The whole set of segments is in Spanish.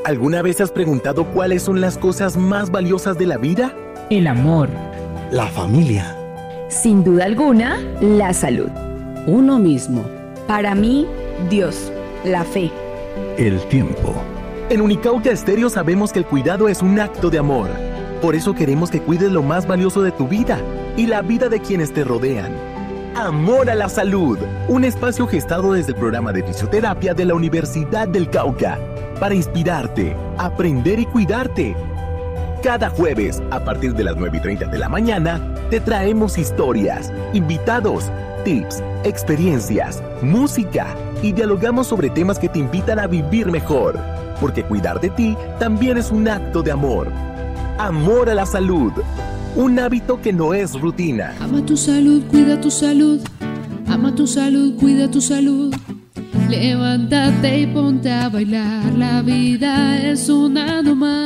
¿Alguna vez has preguntado cuáles son las cosas más valiosas de la vida? El amor. La familia. Sin duda alguna, la salud. Uno mismo. Para mí, Dios, la fe. El tiempo. En Unicauca Estéreo sabemos que el cuidado es un acto de amor. Por eso queremos que cuides lo más valioso de tu vida y la vida de quienes te rodean. Amor a la Salud, un espacio gestado desde el programa de fisioterapia de la Universidad del Cauca, para inspirarte, aprender y cuidarte. Cada jueves, a partir de las 9:30 de la mañana, te traemos historias, invitados, tips, experiencias, música y dialogamos sobre temas que te invitan a vivir mejor, porque cuidar de ti también es un acto de amor. Amor a la Salud, un hábito que no es rutina. Ama tu salud, cuida tu salud. Ama tu salud, cuida tu salud. Levántate y ponte a bailar. La vida es una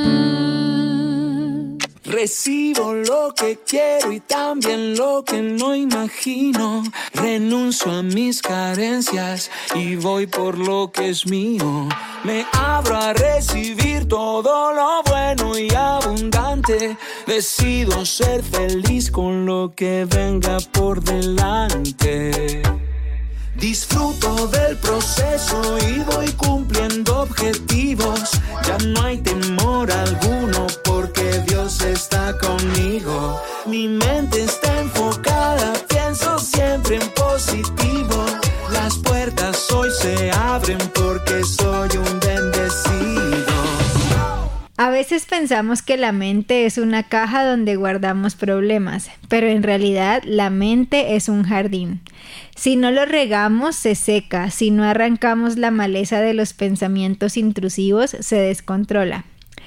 nomás. Recibo lo que quiero y también lo que no imagino. Renuncio a mis carencias y voy por lo que es mío. Me abro a recibir todo lo bueno y abundante. Decido ser feliz con lo que venga por delante. Disfruto del proceso y voy cumpliendo objetivos. Ya no hay temor alguno porque Dios está conmigo. Mi mente está enfocada, pienso siempre en positivo. Las puertas hoy se abren porque soy un bendecido. A veces pensamos que la mente es una caja donde guardamos problemas, pero en realidad la mente es un jardín. Si no lo regamos, se seca. Si no arrancamos la maleza de los pensamientos intrusivos, se descontrola.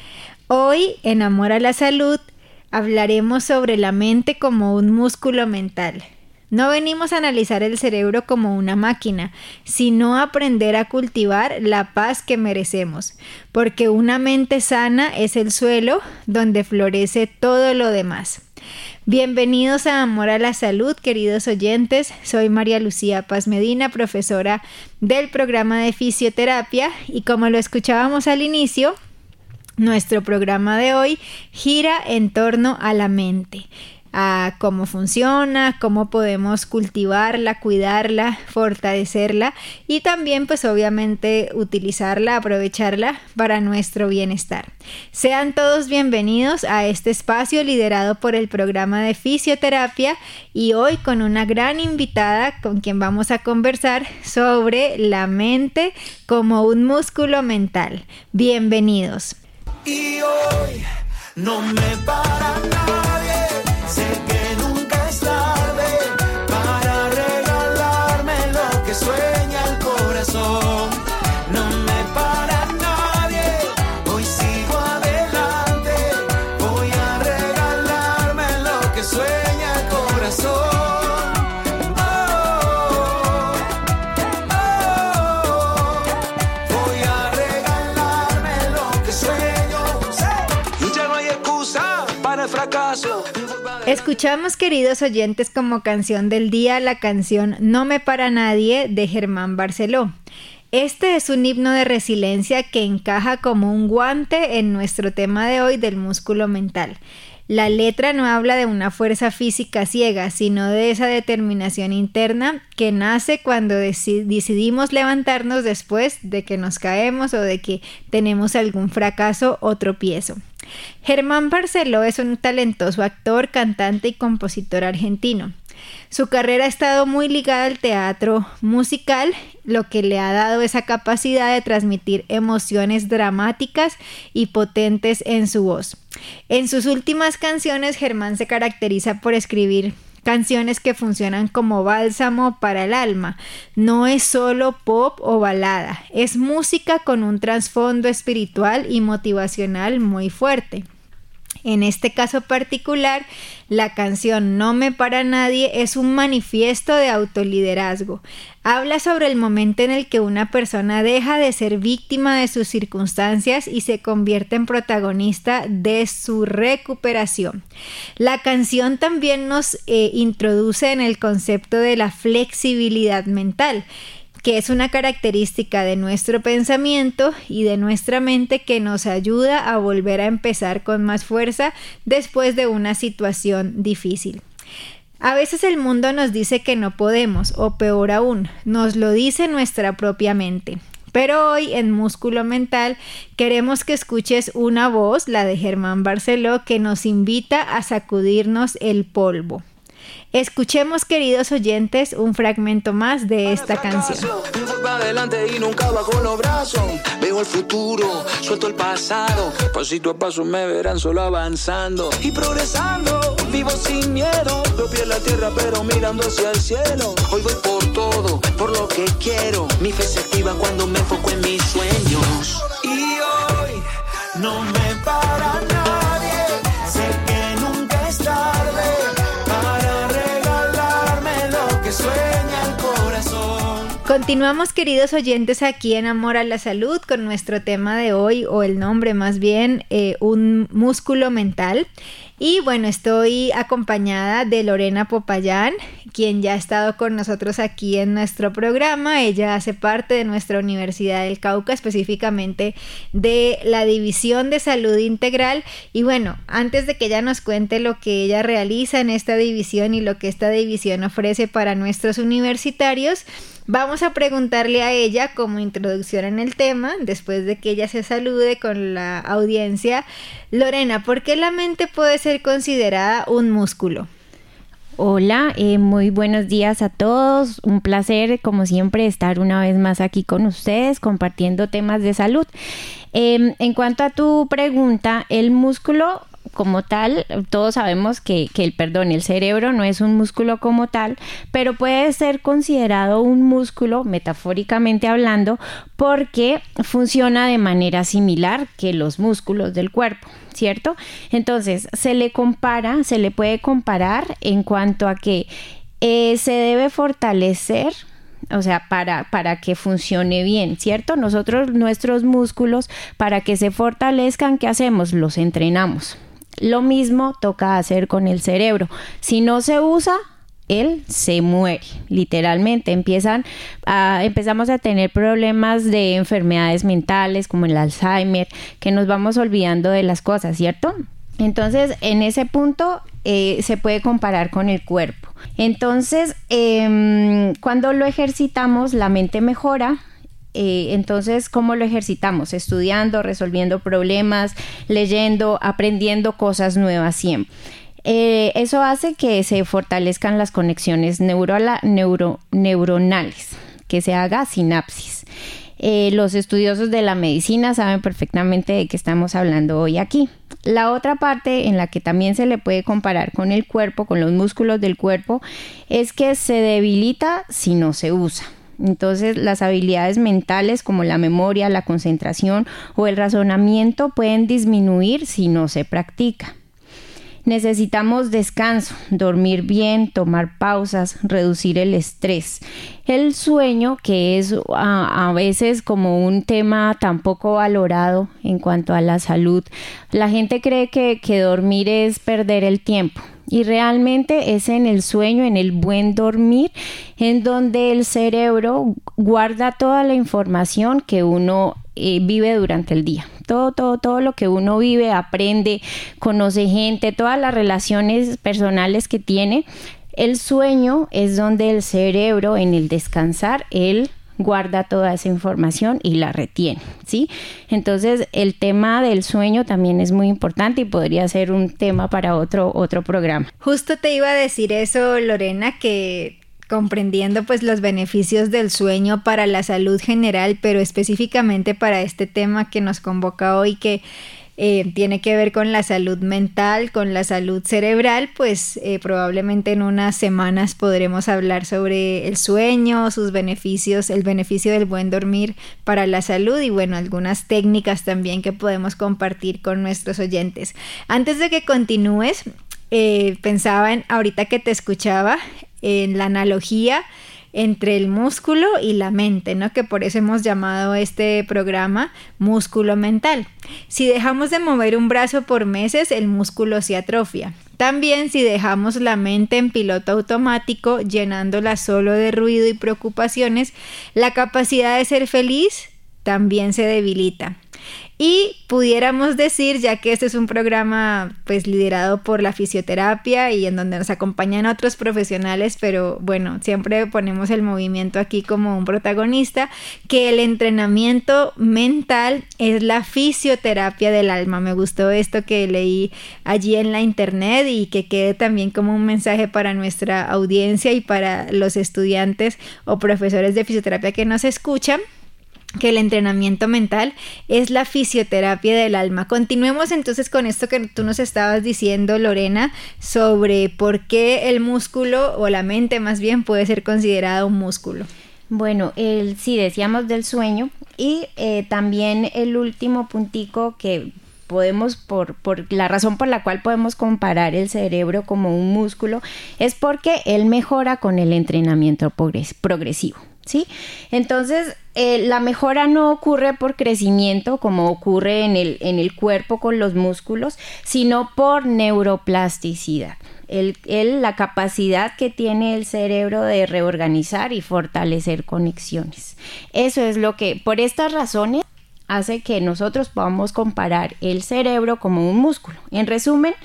Hoy, en Amor a la Salud, hablaremos sobre la mente como un músculo mental. No venimos a analizar el cerebro como una máquina, sino a aprender a cultivar la paz que merecemos, porque una mente sana es el suelo donde florece todo lo demás. Bienvenidos a Amor a la Salud, queridos oyentes. Soy María Lucía Paz Medina, profesora del programa de fisioterapia, y como lo escuchábamos al inicio, nuestro programa de hoy gira en torno a la mente, a cómo funciona, cómo podemos cultivarla, cuidarla, fortalecerla y también pues obviamente utilizarla, aprovecharla para nuestro bienestar. Sean todos bienvenidos a este espacio liderado por el programa de fisioterapia y hoy con una gran invitada con quien vamos a conversar sobre la mente como un músculo mental. Bienvenidos. Y hoy no me para nadie. Sé que nunca es tarde para regalarme lo que sueña el corazón. No me para nadie, hoy sigo adelante. Voy a regalarme lo que sueña el corazón. Voy a regalarme lo que sueño. Y ya no hay excusa para el fracaso. Escuchamos, queridos oyentes, como canción del día la canción No me para nadie de Germán Barceló. Este es un himno de resiliencia que encaja como un guante en nuestro tema de hoy del músculo mental. La letra no habla de una fuerza física ciega, sino de esa determinación interna que nace cuando decidimos levantarnos después de que nos caemos o de que tenemos algún fracaso o tropiezo. Germán Barceló es un talentoso actor, cantante y compositor argentino. Su carrera ha estado muy ligada al teatro musical, lo que le ha dado esa capacidad de transmitir emociones dramáticas y potentes en su voz. En sus últimas canciones, Germán se caracteriza por escribir canciones que funcionan como bálsamo para el alma. No es solo pop o balada, es música con un trasfondo espiritual y motivacional muy fuerte. En este caso particular, la canción No me para nadie es un manifiesto de autoliderazgo. Habla sobre el momento en el que una persona deja de ser víctima de sus circunstancias y se convierte en protagonista de su recuperación. La canción también nos introduce en el concepto de la flexibilidad mental, que es una característica de nuestro pensamiento y de nuestra mente que nos ayuda a volver a empezar con más fuerza después de una situación difícil. A veces el mundo nos dice que no podemos, o peor aún, nos lo dice nuestra propia mente. Pero hoy en Músculo Mental queremos que escuches una voz, la de Germán Barceló, que nos invita a sacudirnos el polvo. Escuchemos, queridos oyentes, un fragmento más de esta canción. Voy para adelante y nunca bajo los brazos. Veo el futuro, suelto el pasado. Pasito a paso me verán solo avanzando y progresando. Vivo sin miedo, los pies en la tierra pero mirando hacia el cielo. Hoy voy por todo, por lo que quiero. Mi fe se activa cuando me enfoco en mis sueños. Y hoy no me para nadie. Sé que nunca es tarde. Continuamos, queridos oyentes, aquí en Amor a la Salud con nuestro tema de hoy, o el nombre más bien, un músculo mental. Y bueno, estoy acompañada de Lorena Popayán, quien ya ha estado con nosotros aquí en nuestro programa. Ella hace parte de nuestra Universidad del Cauca, específicamente de la División de Salud Integral. Y bueno, antes de que ella nos cuente lo que ella realiza en esta división y lo que esta división ofrece para nuestros universitarios, vamos a preguntarle a ella como introducción en el tema, después de que ella se salude con la audiencia. Lorena, ¿por qué la mente puede ser considerada un músculo? Hola, muy buenos días a todos. Un placer, como siempre, estar una vez más aquí con ustedes compartiendo temas de salud. En cuanto a tu pregunta, el músculo como tal, todos sabemos que el cerebro no es un músculo como tal, pero puede ser considerado un músculo, metafóricamente hablando, porque funciona de manera similar que los músculos del cuerpo, ¿cierto? Entonces, se le puede comparar en cuanto a que se debe fortalecer, o sea, para que funcione bien, ¿cierto? Nuestros músculos, para que se fortalezcan, ¿qué hacemos? Los entrenamos. Lo mismo toca hacer con el cerebro. Si no se usa, él se muere, literalmente. Empezamos a tener problemas de enfermedades mentales como el Alzheimer, que nos vamos olvidando de las cosas, ¿cierto? Entonces, en ese punto se puede comparar con el cuerpo. Entonces, cuando lo ejercitamos, la mente mejora. Entonces, ¿cómo lo ejercitamos? Estudiando, resolviendo problemas, leyendo, aprendiendo cosas nuevas siempre. Eso hace que se fortalezcan las conexiones neuronales, que se haga sinapsis. Los estudiosos de la medicina saben perfectamente de qué estamos hablando hoy aquí. La otra parte en la que también se le puede comparar con el cuerpo, con los músculos del cuerpo, es que se debilita si no se usa. Entonces, las habilidades mentales como la memoria, la concentración o el razonamiento pueden disminuir si no se practica. Necesitamos descanso, dormir bien, tomar pausas, reducir el estrés. El sueño, que es a veces como un tema tan poco valorado en cuanto a la salud. La gente cree que dormir es perder el tiempo. Y realmente es en el sueño, en el buen dormir, en donde el cerebro guarda toda la información que uno vive durante el día. Todo lo que uno vive, aprende, conoce gente, todas las relaciones personales que tiene. El sueño es donde el cerebro, en el descansar, él guarda toda esa información y la retiene, ¿sí? Entonces, el tema del sueño también es muy importante y podría ser un tema para otro programa. Justo te iba a decir eso, Lorena, que comprendiendo pues los beneficios del sueño para la salud general, pero específicamente para este tema que nos convoca hoy, que tiene que ver con la salud mental, con la salud cerebral, pues probablemente en unas semanas podremos hablar sobre el sueño, sus beneficios, el beneficio del buen dormir para la salud y bueno, algunas técnicas también que podemos compartir con nuestros oyentes. Antes de que continúes, pensaba ahorita que te escuchaba, en la analogía entre el músculo y la mente, ¿no? Que por eso hemos llamado este programa músculo mental. Si dejamos de mover un brazo por meses, el músculo se atrofia. También si dejamos la mente en piloto automático, llenándola solo de ruido y preocupaciones, la capacidad de ser feliz también se debilita. Y pudiéramos decir, ya que este es un programa pues liderado por la fisioterapia y en donde nos acompañan otros profesionales, pero bueno, siempre ponemos el movimiento aquí como un protagonista, que el entrenamiento mental es la fisioterapia del alma. Me gustó esto que leí allí en la internet y que quede también como un mensaje para nuestra audiencia y para los estudiantes o profesores de fisioterapia que nos escuchan, que el entrenamiento mental es la fisioterapia del alma. Continuemos entonces con esto que tú nos estabas diciendo, Lorena, sobre por qué el músculo, o la mente más bien, puede ser considerado un músculo. Bueno, sí decíamos del sueño y también el último puntico que podemos, por la razón por la cual podemos comparar el cerebro como un músculo, es porque él mejora con el entrenamiento progresivo, ¿sí? Entonces, la mejora no ocurre por crecimiento como ocurre en el cuerpo con los músculos, sino por neuroplasticidad. La capacidad que tiene el cerebro de reorganizar y fortalecer conexiones. Eso es lo que, por estas razones, hace que nosotros podamos comparar el cerebro como un músculo. En resumen,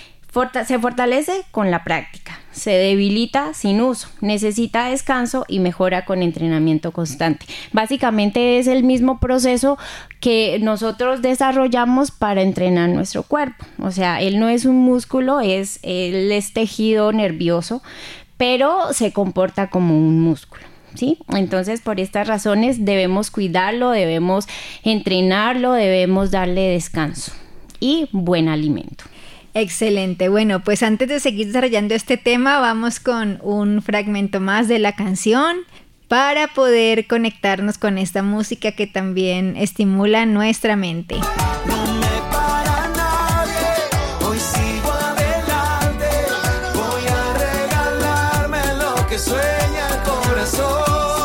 se fortalece con la práctica, se debilita sin uso, necesita descanso y mejora con entrenamiento constante. Básicamente es el mismo proceso que nosotros desarrollamos para entrenar nuestro cuerpo. O sea, él no es un músculo, él es tejido nervioso, pero se comporta como un músculo, ¿sí? Entonces, por estas razones debemos cuidarlo, debemos entrenarlo, debemos darle descanso y buen alimento. Excelente. Bueno, pues antes de seguir desarrollando este tema, vamos con un fragmento más de la canción para poder conectarnos con esta música que también estimula nuestra mente. No me para nadie, hoy sigo adelante, voy a regalarme lo que sueña el corazón.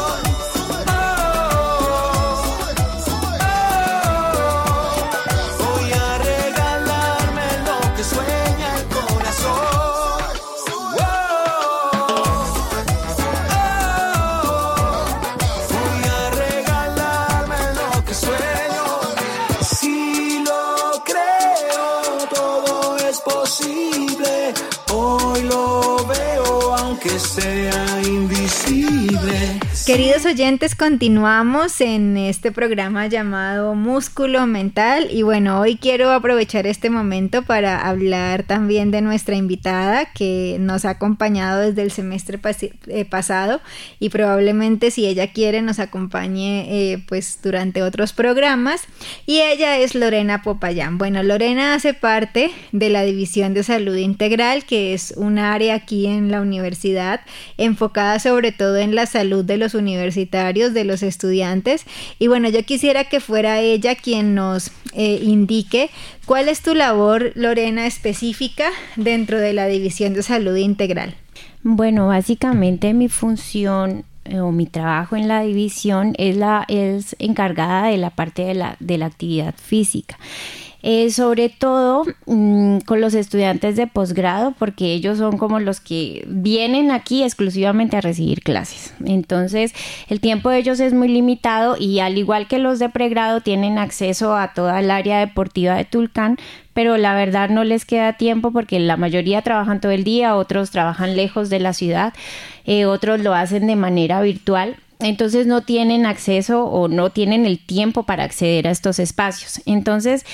Sea invisible. Queridos oyentes, continuamos en este programa llamado Músculo Mental y bueno, hoy quiero aprovechar este momento para hablar también de nuestra invitada que nos ha acompañado desde el semestre pasado y probablemente, si ella quiere, nos acompañe pues durante otros programas, y ella es Lorena Popayán. Bueno, Lorena hace parte de la División de Salud Integral, que es un área aquí en la universidad enfocada sobre todo en la salud de los universitarios, de los estudiantes, y bueno, yo quisiera que fuera ella quien nos indique cuál es tu labor, Lorena, específica dentro de la División de Salud Integral. Bueno, básicamente mi función o mi trabajo en la división es encargada de la parte de la actividad física. Sobre todo con los estudiantes de posgrado, porque ellos son como los que vienen aquí exclusivamente a recibir clases. Entonces, el tiempo de ellos es muy limitado y al igual que los de pregrado tienen acceso a toda el área deportiva de Tulcán, pero la verdad no les queda tiempo porque la mayoría trabajan todo el día, otros trabajan lejos de la ciudad, otros lo hacen de manera virtual. Entonces no tienen acceso o no tienen el tiempo para acceder a estos espacios. Entonces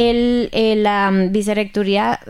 la Vicerrectoría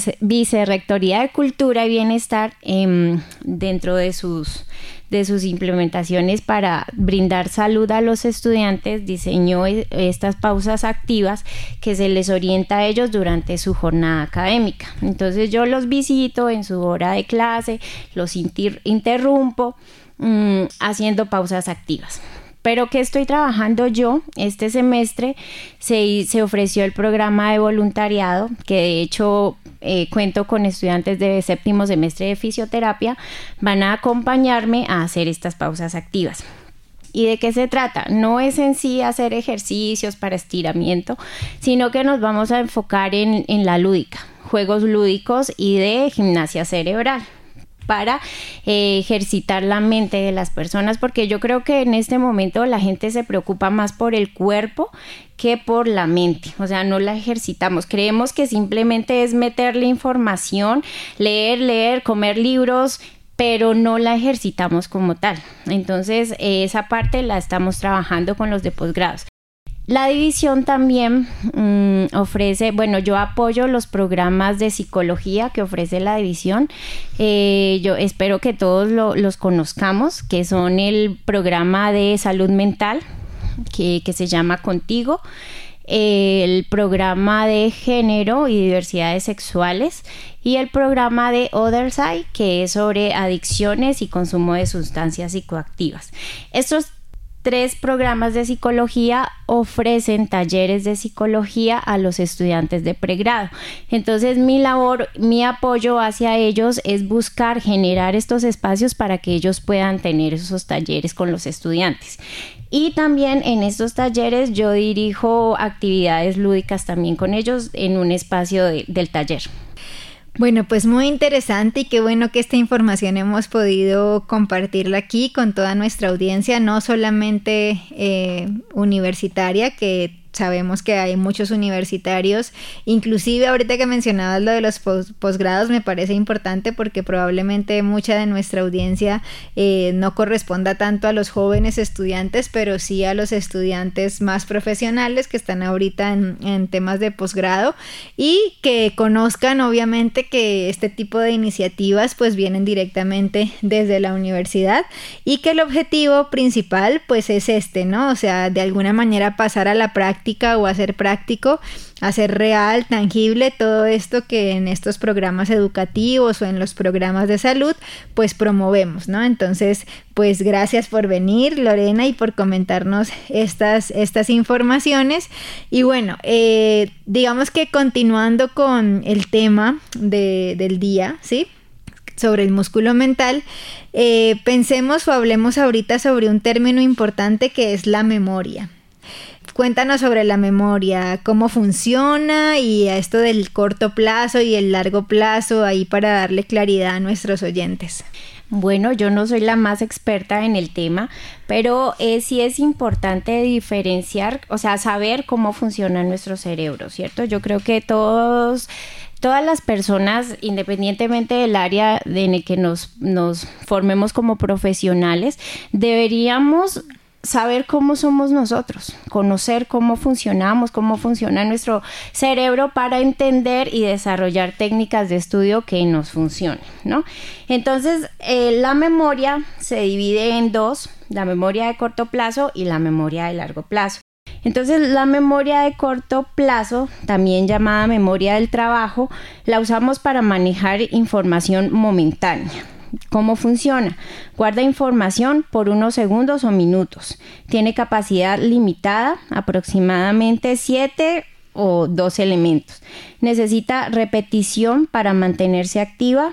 de Cultura y Bienestar, dentro de sus implementaciones para brindar salud a los estudiantes, diseñó estas pausas activas que se les orienta a ellos durante su jornada académica. Entonces yo los visito en su hora de clase, los interrumpo, haciendo pausas activas. Pero ¿qué estoy trabajando yo? Este semestre se ofreció el programa de voluntariado, que de hecho cuento con estudiantes de séptimo semestre de fisioterapia, van a acompañarme a hacer estas pausas activas. ¿Y de qué se trata? No es en sí hacer ejercicios para estiramiento, sino que nos vamos a enfocar en la lúdica, juegos lúdicos y de gimnasia cerebral para ejercitar la mente de las personas, porque yo creo que en este momento la gente se preocupa más por el cuerpo que por la mente, o sea, no la ejercitamos, creemos que simplemente es meterle información, leer, comer libros, pero no la ejercitamos como tal. Entonces, esa parte la estamos trabajando con los de posgrados. La división también ofrece, bueno, yo apoyo los programas de psicología que ofrece la división. Yo espero que todos los conozcamos, que son el programa de salud mental, que se llama Contigo, el programa de género y diversidades sexuales y el programa de Other Side, que es sobre adicciones y consumo de sustancias psicoactivas. Estos 3 programas de psicología ofrecen talleres de psicología a los estudiantes de pregrado. Entonces mi labor, mi apoyo hacia ellos es buscar generar estos espacios para que ellos puedan tener esos talleres con los estudiantes. Y también en estos talleres yo dirijo actividades lúdicas también con ellos en un espacio del taller. Bueno, pues muy interesante y qué bueno que esta información hemos podido compartirla aquí con toda nuestra audiencia, no solamente universitaria, que sabemos que hay muchos universitarios, inclusive ahorita que mencionabas lo de los posgrados me parece importante porque probablemente mucha de nuestra audiencia no corresponda tanto a los jóvenes estudiantes, pero sí a los estudiantes más profesionales que están ahorita en temas de posgrado y que conozcan obviamente que este tipo de iniciativas pues vienen directamente desde la universidad y que el objetivo principal pues es ¿no? O sea, de alguna manera pasar a la práctica o hacer práctico, hacer real, tangible todo esto que en estos programas educativos o en los programas de salud pues promovemos, ¿no? Entonces pues gracias por venir, Lorena, y por comentarnos estas informaciones. Y bueno, digamos que continuando con el tema del día, ¿sí?, sobre el músculo mental, pensemos o hablemos ahorita sobre un término importante que es la memoria. Cuéntanos sobre la memoria, cómo funciona y a esto del corto plazo y el largo plazo ahí para darle claridad a nuestros oyentes. Bueno, yo no soy la más experta en el tema, pero sí es importante diferenciar, o sea, saber cómo funciona nuestro cerebro, ¿cierto? Yo creo que todas las personas, independientemente del área en el que nos formemos como profesionales, deberíamos saber cómo somos nosotros, conocer cómo funcionamos, cómo funciona nuestro cerebro para entender y desarrollar técnicas de estudio que nos funcionen, ¿no? Entonces, la memoria se divide en 2, la memoria de corto plazo y la memoria de largo plazo. Entonces, la memoria de corto plazo, también llamada memoria del trabajo, la usamos para manejar información momentánea. ¿Cómo funciona? Guarda información por unos segundos o minutos. Tiene capacidad limitada, aproximadamente 7 o 12 elementos. Necesita repetición para mantenerse activa.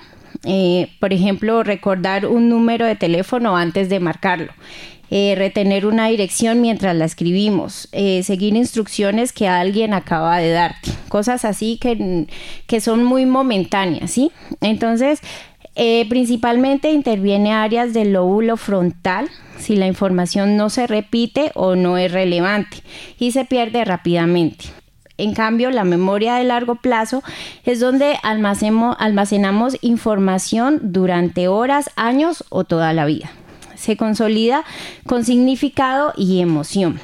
Por ejemplo, recordar un número de teléfono antes de marcarlo. Retener una dirección mientras la escribimos, seguir instrucciones que alguien acaba de darte, cosas así que son muy momentáneas, ¿sí? Entonces, principalmente interviene áreas del lóbulo frontal si la información no se repite o no es relevante y se pierde rápidamente. En cambio, la memoria de largo plazo es donde almacenamos información durante horas, años o toda la vida. Se consolida con significado y emoción.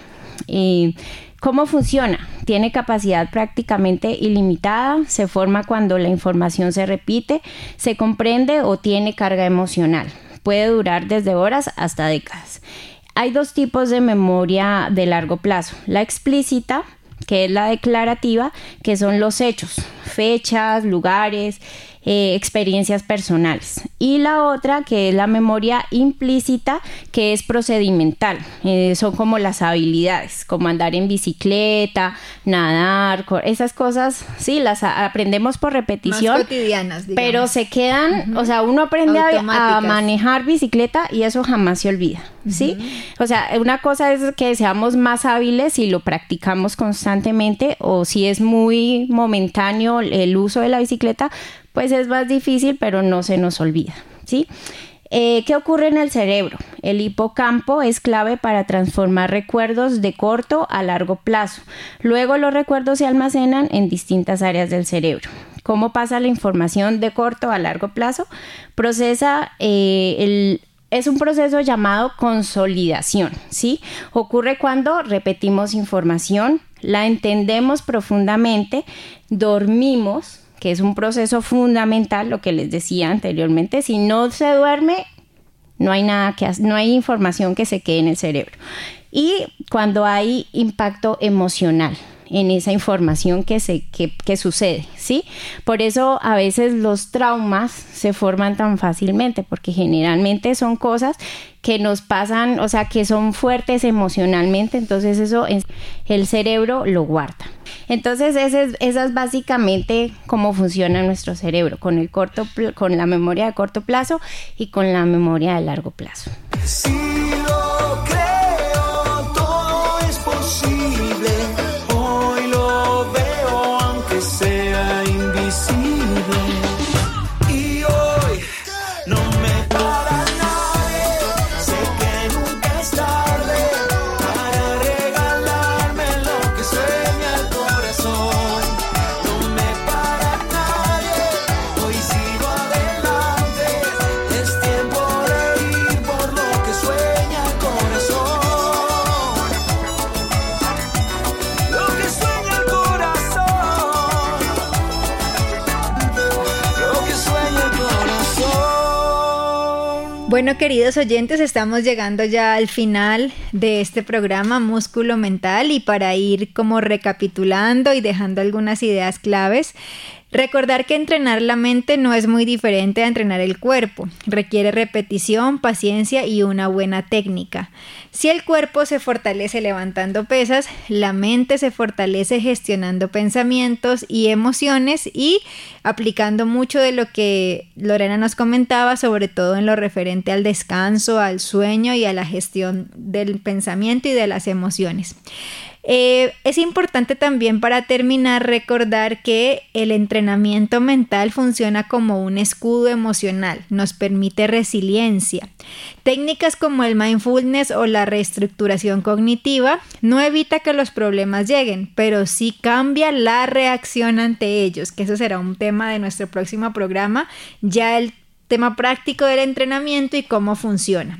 ¿Cómo funciona? Tiene capacidad prácticamente ilimitada, se forma cuando la información se repite, se comprende o tiene carga emocional. Puede durar desde horas hasta décadas. Hay 2 tipos de memoria de largo plazo. La explícita, que es la declarativa, que son los hechos, fechas, lugares, experiencias personales. Y la otra, que es la memoria implícita, que es procedimental. Son como las habilidades, como andar en bicicleta, nadar, esas cosas, sí, las aprendemos por repetición. Más cotidianas, digamos. Pero se quedan, o sea, uno aprende a manejar bicicleta y eso jamás se olvida, ¿sí? O sea, una cosa es que seamos más hábiles si lo practicamos constantemente, o si es muy momentáneo el uso de la bicicleta, pues es más difícil, pero no se nos olvida, ¿sí? ¿Qué ocurre en el cerebro? El hipocampo es clave para transformar recuerdos de corto a largo plazo. Luego los recuerdos se almacenan en distintas áreas del cerebro. ¿Cómo pasa la información de corto a largo plazo? Es un proceso llamado consolidación, ¿sí? Ocurre cuando repetimos información, la entendemos profundamente, dormimos, que es un proceso fundamental, lo que les decía anteriormente. Si no se duerme, no hay nada que hacer, no hay información que se quede en el cerebro. Y cuando hay impacto emocional en esa información que sucede, ¿sí? Por eso a veces los traumas se forman tan fácilmente, porque generalmente son cosas que nos pasan, o sea, que son fuertes emocionalmente, entonces eso el cerebro lo guarda. Entonces esa es básicamente cómo funciona nuestro cerebro, con la memoria de corto plazo y con la memoria de largo plazo. Si lo creo, todo es posible. Hoy lo veo, aunque sea invisible. Y hoy no me para nadie. Sé que nunca es tarde para regalarme lo que sueña el corazón. No me para nadie. Hoy sigo adelante. Es tiempo de ir por lo que sueña el corazón. Lo que sueña el corazón. Lo que sueña el corazón. Bueno, queridos oyentes, estamos llegando ya al final de este programa Músculo Mental, y para ir como recapitulando y dejando algunas ideas claves, recordar que entrenar la mente no es muy diferente a entrenar el cuerpo. Requiere repetición, paciencia y una buena técnica. Si el cuerpo se fortalece levantando pesas, la mente se fortalece gestionando pensamientos y emociones y aplicando mucho de lo que Lorena nos comentaba, sobre todo en lo referente al descanso, al sueño y a la gestión del pensamiento y de las emociones. Es importante también, para terminar, recordar que el entrenamiento mental funciona como un escudo emocional, nos permite resiliencia. Técnicas como el mindfulness o la reestructuración cognitiva no evita que los problemas lleguen, pero sí cambia la reacción ante ellos, que eso será un tema de nuestro próximo programa, ya el tema práctico del entrenamiento y cómo funciona.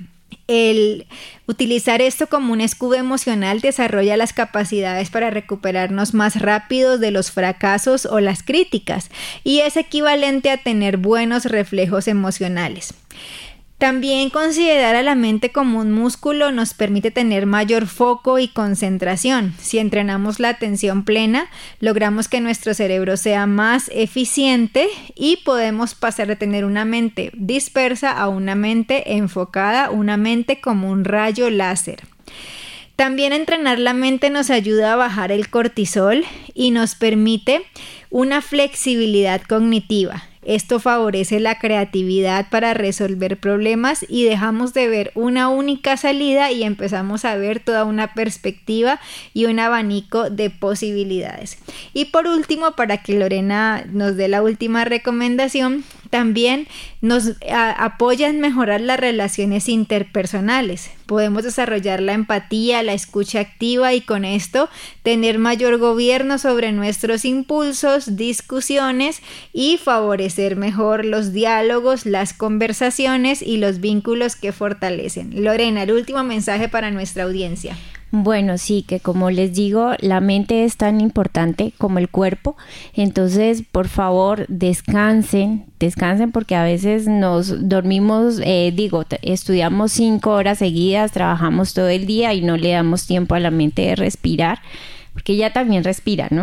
El utilizar esto como un escudo emocional desarrolla las capacidades para recuperarnos más rápido de los fracasos o las críticas, y es equivalente a tener buenos reflejos emocionales. También considerar a la mente como un músculo nos permite tener mayor foco y concentración. Si entrenamos la atención plena, logramos que nuestro cerebro sea más eficiente y podemos pasar de tener una mente dispersa a una mente enfocada, una mente como un rayo láser. También entrenar la mente nos ayuda a bajar el cortisol y nos permite una flexibilidad cognitiva. Esto favorece la creatividad para resolver problemas y dejamos de ver una única salida y empezamos a ver toda una perspectiva y un abanico de posibilidades. Y por último, para que Lorena nos dé la última recomendación, también nos apoya en mejorar las relaciones interpersonales. Podemos desarrollar la empatía, la escucha activa y con esto tener mayor gobierno sobre nuestros impulsos, discusiones y favorecer mejor los diálogos, las conversaciones y los vínculos que fortalecen. Lorena, el último mensaje para nuestra audiencia. Bueno, sí, que como les digo, la mente es tan importante como el cuerpo, entonces por favor descansen porque a veces nos dormimos, estudiamos 5 horas seguidas, trabajamos todo el día y no le damos tiempo a la mente de respirar, porque ella también respira, ¿no?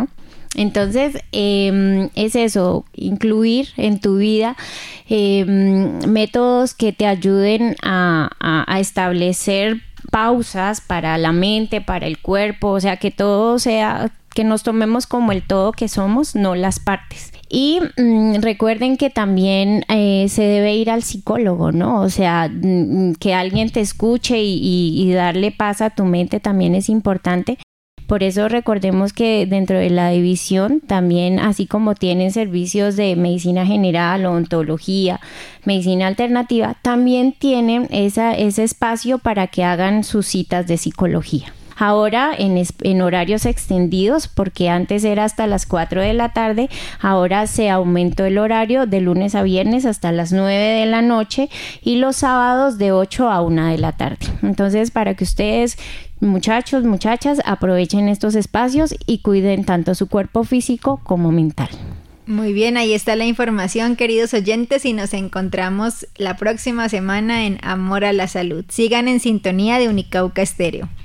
Entonces, es eso, incluir en tu vida métodos que te ayuden a establecer pausas para la mente, para el cuerpo, o sea, que todo sea, que nos tomemos como el todo que somos, no las partes. Y recuerden que también se debe ir al psicólogo, ¿no? O sea, que alguien te escuche y darle paz a tu mente también es importante. Por eso recordemos que dentro de la división también, así como tienen servicios de medicina general, odontología, medicina alternativa, también tienen ese espacio para que hagan sus citas de psicología. Ahora en horarios extendidos, porque antes era hasta las 4 de la tarde, ahora se aumentó el horario de lunes a viernes hasta las 9 de la noche y los sábados de 8 a 1 de la tarde. Entonces, para que ustedes, muchachos, muchachas, aprovechen estos espacios y cuiden tanto su cuerpo físico como mental. Muy bien, ahí está la información, queridos oyentes, y nos encontramos la próxima semana en Amor a la Salud. Sigan en sintonía de Unicauca Estéreo.